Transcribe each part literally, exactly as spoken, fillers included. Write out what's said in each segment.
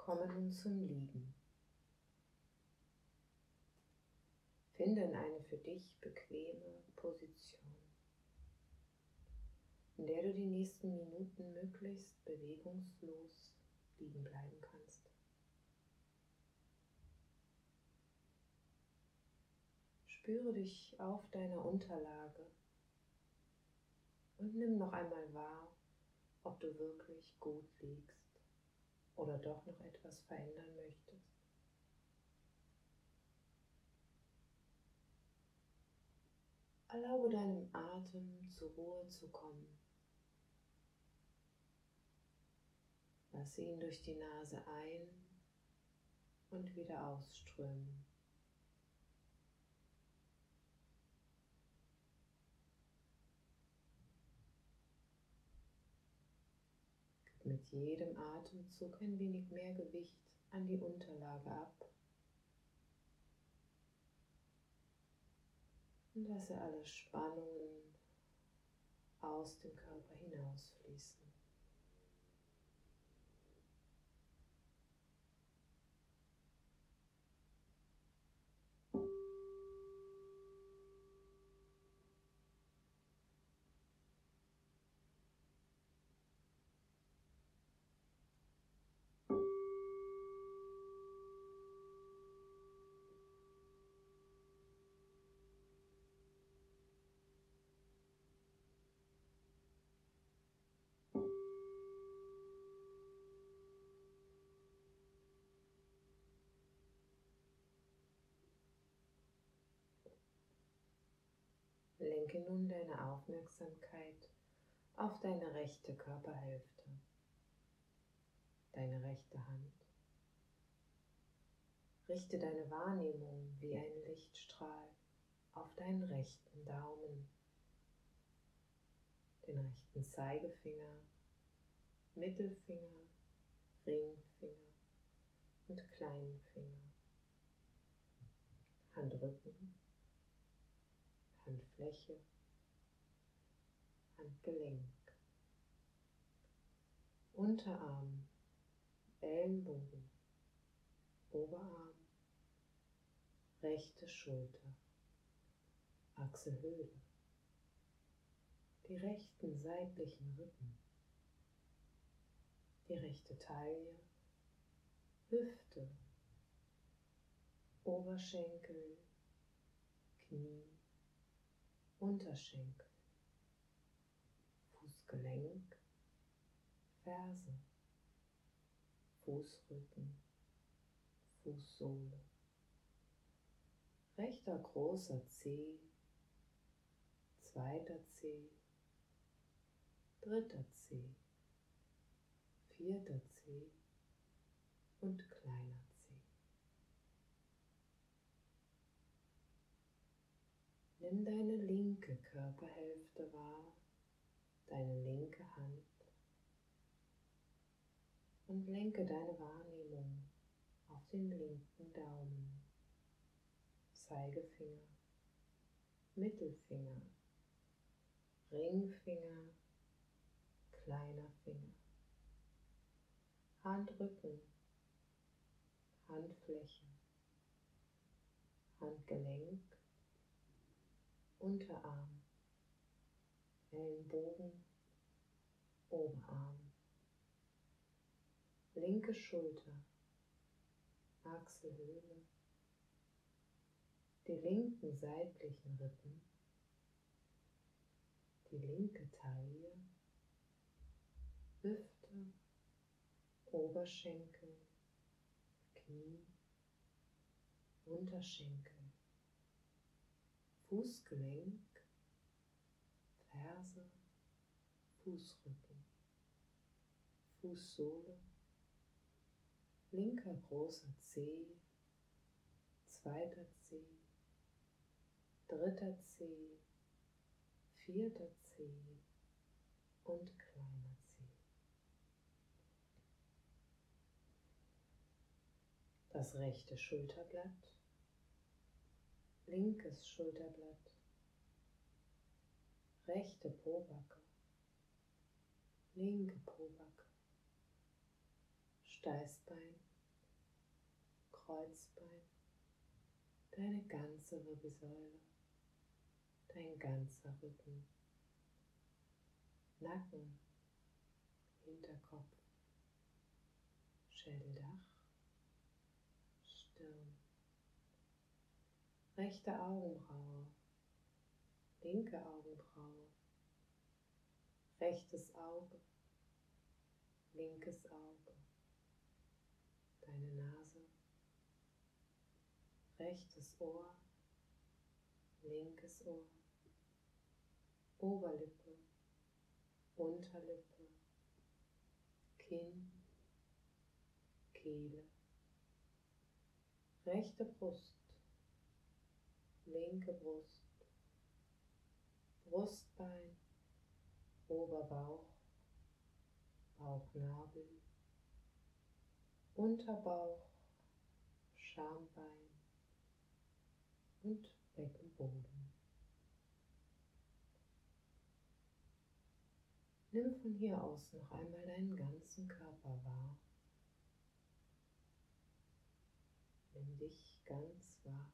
Komme nun zum Liegen. Finde in eine für dich bequeme Position, in der du die nächsten Minuten möglichst bewegungslos liegen bleiben kannst. Spüre dich auf deiner Unterlage und nimm noch einmal wahr, ob du wirklich gut liegst oder doch noch etwas verändern möchtest. Erlaube deinem Atem zur Ruhe zu kommen. Lass ihn durch die Nase ein- und wieder ausströmen. Gib mit jedem Atemzug ein wenig mehr Gewicht an die Unterlage ab und lasse alle Spannungen aus dem Körper hinausfließen. Lenke nun deine Aufmerksamkeit auf deine rechte Körperhälfte, deine rechte Hand. Richte deine Wahrnehmung wie ein Lichtstrahl auf deinen rechten Daumen, den rechten Zeigefinger, Mittelfinger, Ringfinger und kleinen Finger, Handrücken, Handfläche, Handgelenk, Unterarm, Ellenbogen, Oberarm, rechte Schulter, Achselhöhle, die rechten seitlichen Rippen, die rechte Taille, Hüfte, Oberschenkel, Knie, Unterschenkel, Fußgelenk, Ferse, Fußrücken, Fußsohle, rechter großer Zeh, zweiter Zeh, dritter Zeh, vierter Zeh und kleiner Zeh. Nimm deine linke Körperhälfte wahr, deine linke Hand und lenke deine Wahrnehmung auf den linken Daumen, Zeigefinger, Mittelfinger, Ringfinger, kleiner Finger, Handrücken, Handfläche, Handgelenk, Unterarm, Ellenbogen, Oberarm, linke Schulter, Achselhöhle, die linken seitlichen Rippen, die linke Taille, Hüfte, Oberschenkel, Knie, Unterschenkel, Fußgelenk, Ferse, Fußrücken, Fußsohle, linker großer Zeh, zweiter Zeh, dritter Zeh, vierter Zeh und kleiner Zeh. Das rechte Schulterblatt, linkes Schulterblatt, rechte Pobacke, linke Pobacke, Steißbein, Kreuzbein, deine ganze Wirbelsäule, dein ganzer Rücken, Nacken, Hinterkopf, Schädeldach, Stirn, rechte Augenbraue, linke Augenbraue, rechtes Auge, linkes Auge, deine Nase, rechtes Ohr, linkes Ohr, Oberlippe, Unterlippe, Kinn, Kehle, rechte Brust, linke Brust, Brustbein, Oberbauch, Bauchnabel, Unterbauch, Schambein und Beckenboden. Nimm von hier aus noch einmal deinen ganzen Körper wahr. Nimm dich ganz wahr.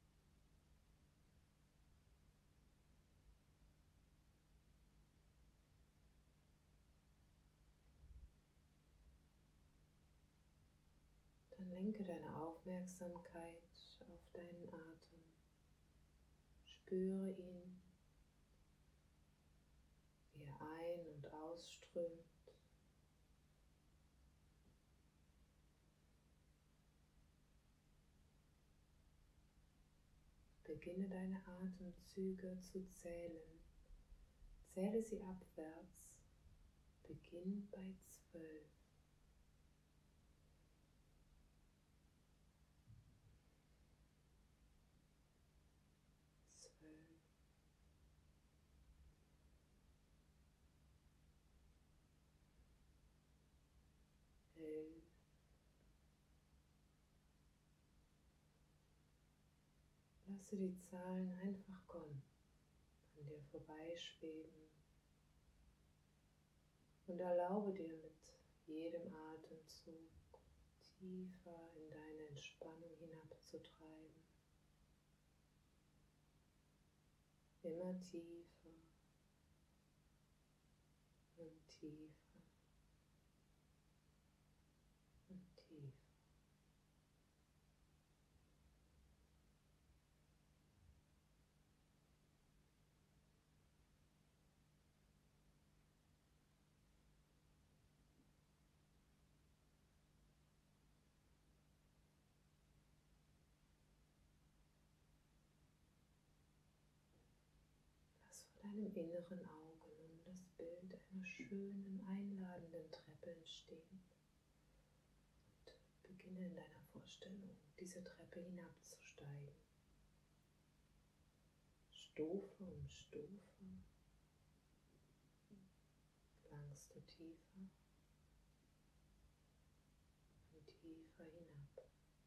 Dann lenke deine Aufmerksamkeit auf deinen Atem. Spüre ihn, wie er ein- und ausströmt. Beginne deine Atemzüge zu zählen. Zähle sie abwärts. Beginn bei zwölf. Zwölf. Elf. Lasse die Zahlen einfach kommen, an dir vorbeischweben und erlaube dir mit jedem Atemzug tiefer in deine Entspannung hinabzutreiben. Immer tiefer und tiefer und tiefer. Lass vor deinem inneren Auge nun das Bild einer schönen, einladenden Treppe entstehen und beginne in deiner Vorstellung, diese Treppe hinabzusteigen. Stufe um Stufe gelangst du tiefer und tiefer hinab.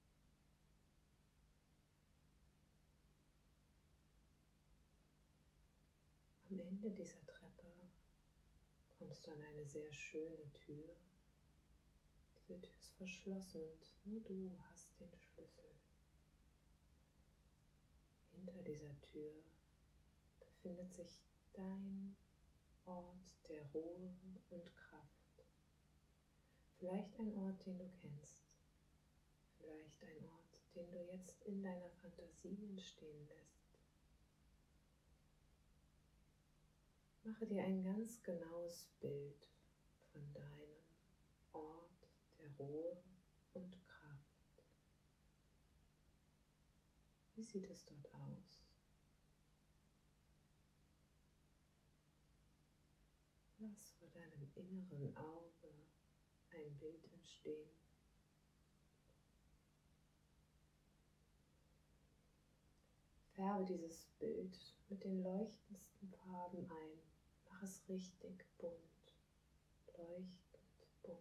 Am Ende dieser Treppe kommst du an eine sehr schöne Tür. Diese Tür ist verschlossen und nur du hast den Schlüssel. Hinter dieser Tür befindet sich dein Ort der Ruhe und Kraft. Vielleicht ein Ort, den du kennst. Vielleicht ein Ort, den du jetzt in deiner Fantasie entstehen lässt. Mache dir ein ganz genaues Bild von deinem Ort der Ruhe und Kraft. Wie sieht es dort aus? Lass vor deinem inneren Auge ein Bild entstehen. Färbe dieses Bild mit den leuchtendsten Farben ein. Mach es richtig bunt, leuchtend bunt.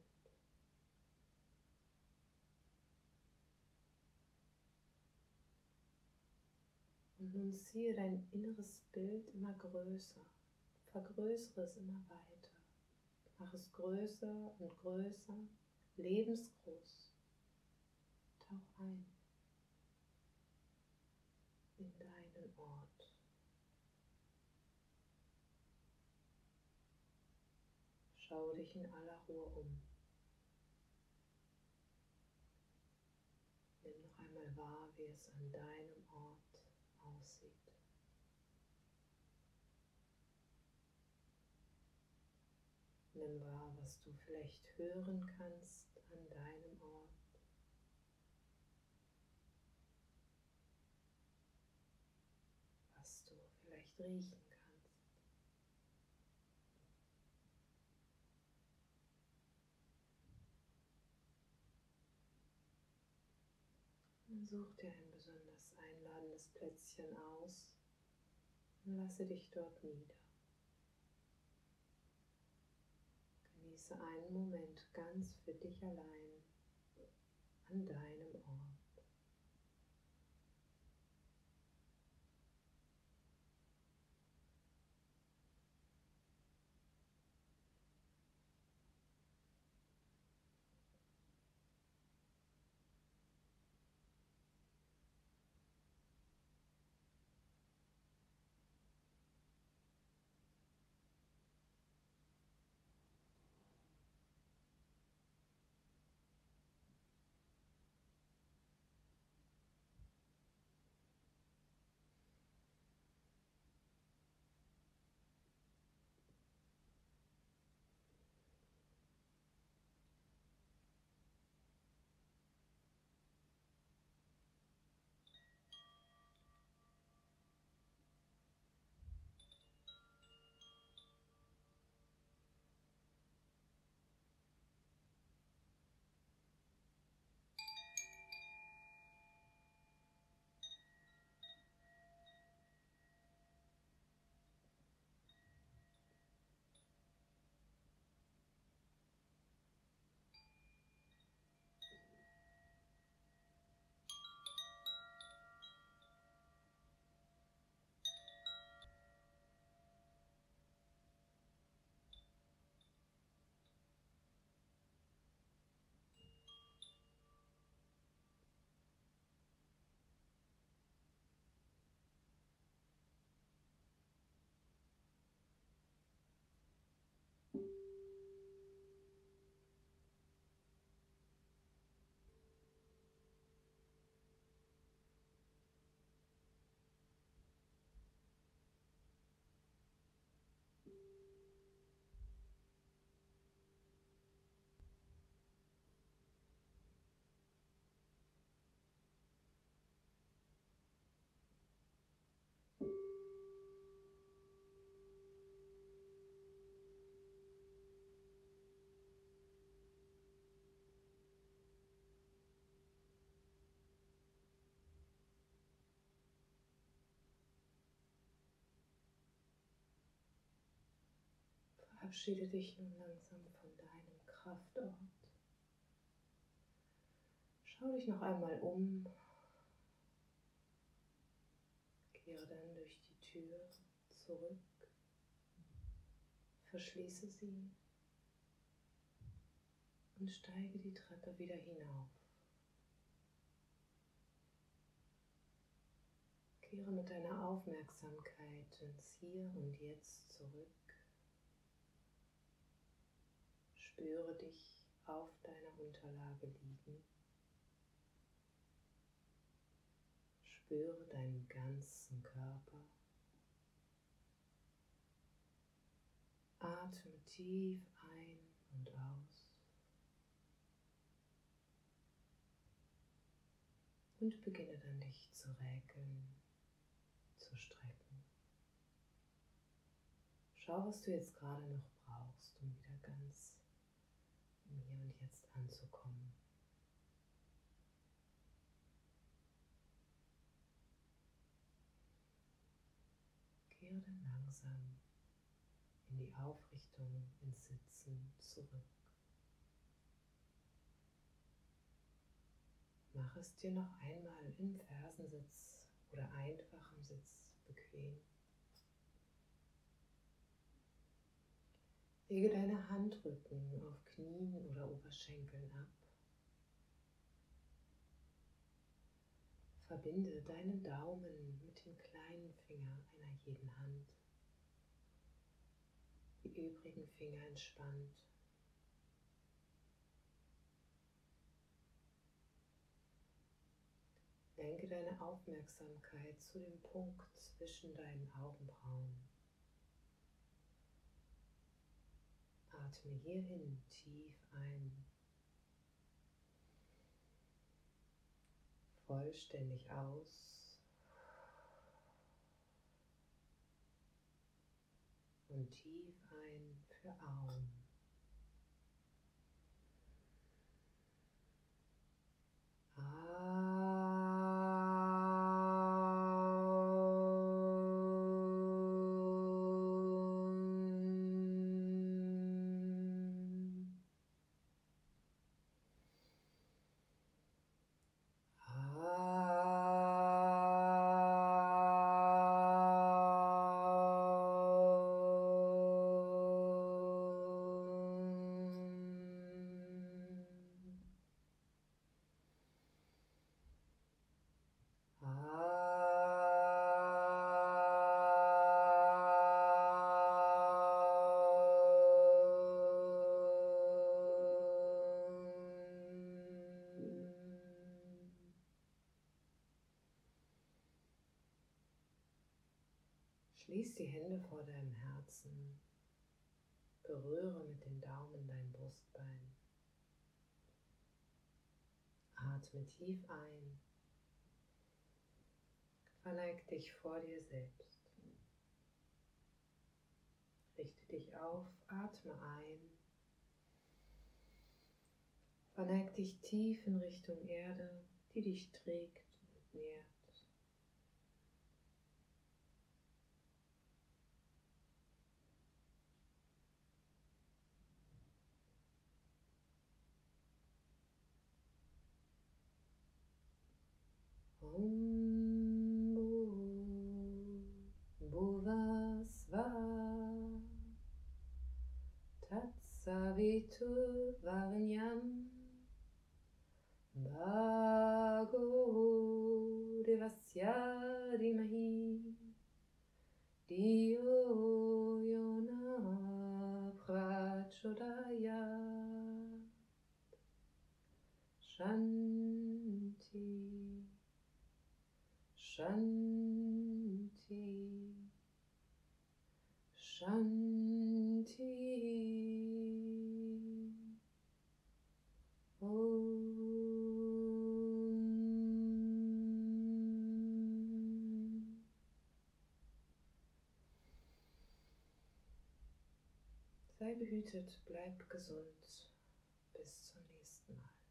Und nun ziehe dein inneres Bild immer größer, vergrößere es immer weiter. Mach es größer und größer, lebensgroß. Tauch ein. Ort. Schau dich in aller Ruhe um. Nimm noch einmal wahr, wie es an deinem Ort aussieht. Nimm wahr, was du vielleicht hören kannst an deinem Ort. Was du vielleicht riechen kannst. Und such dir ein besonders einladendes Plätzchen aus und lasse dich dort nieder. Genieße einen Moment ganz für dich allein an deinem Ort. Verabschiede dich nun langsam von deinem Kraftort. Schau dich noch einmal um. Kehre dann durch die Tür zurück. Verschließe sie und steige die Treppe wieder hinauf. Kehre mit deiner Aufmerksamkeit ins Hier und Jetzt zurück. Spüre dich auf deiner Unterlage liegen. Spüre deinen ganzen Körper. Atme tief ein und aus. Und beginne dann dich zu räkeln, zu strecken. Schau, was du jetzt gerade noch brauchst, um wieder ganz im Hier und Jetzt anzukommen. Kehre dann langsam in die Aufrichtung, ins Sitzen zurück. Mach es dir noch einmal im Fersensitz oder einfachem Sitz bequem. Lege deine Handrücken auf Knien oder Oberschenkeln ab. Verbinde deinen Daumen mit dem kleinen Finger einer jeden Hand. Die übrigen Finger entspannt. Lenke deine Aufmerksamkeit zu dem Punkt zwischen deinen Augenbrauen. Atme hierhin tief ein. Vollständig aus. Und tief ein für Augen. Schließ die Hände vor deinem Herzen, berühre mit den Daumen dein Brustbein. Atme tief ein, verneig dich vor dir selbst. Richte dich auf, atme ein, verneig dich tief in Richtung Erde, die dich trägt und nährt. Om Bhuva Svaha Tatsavitu Varenyam Bhargo Devasya Dhimahi Dhiyo Yona Prachodayat. Shanti, Shanti, Shanti. Om. Sei behütet, bleib gesund. Bis zum nächsten Mal.